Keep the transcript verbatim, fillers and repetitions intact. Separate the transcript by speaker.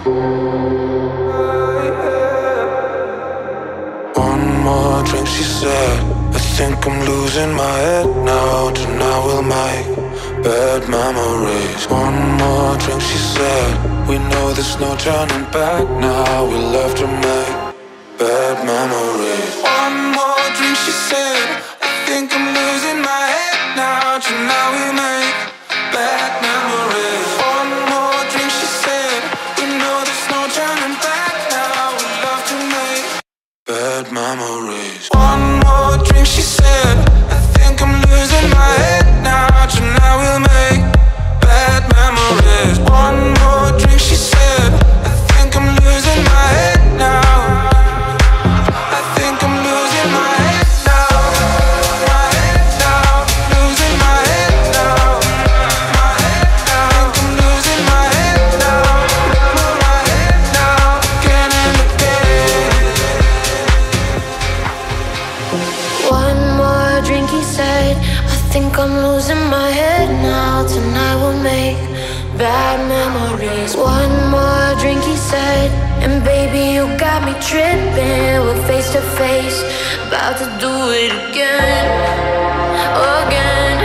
Speaker 1: One more drink, she said. I think I'm losing my head now. Tonight we'll make bad memories. One more drink, she said. We know there's no turning back now. We'll have to make bad memories. One more drink, she said. I think I'm losing my head now. Tonight we'll make bad memories. One more drink, she said. We know there's no turning back now. We'll have to make bad memories. One more drink, she said. I think I'm losing my head now. Tonight we'll make bad memories. One more drink, she said. I think I'm losing my head now. I think I'm losing my head now. My head now. Losing my head now. My head now. I think I'm losing my head now. My head now. Again and again.
Speaker 2: One more drink, he said. I think I'm losing my head now. Tonight we'll make bad memories. One more drink, he said. And baby, you got me tripping. We're face to face, about to do it again, again.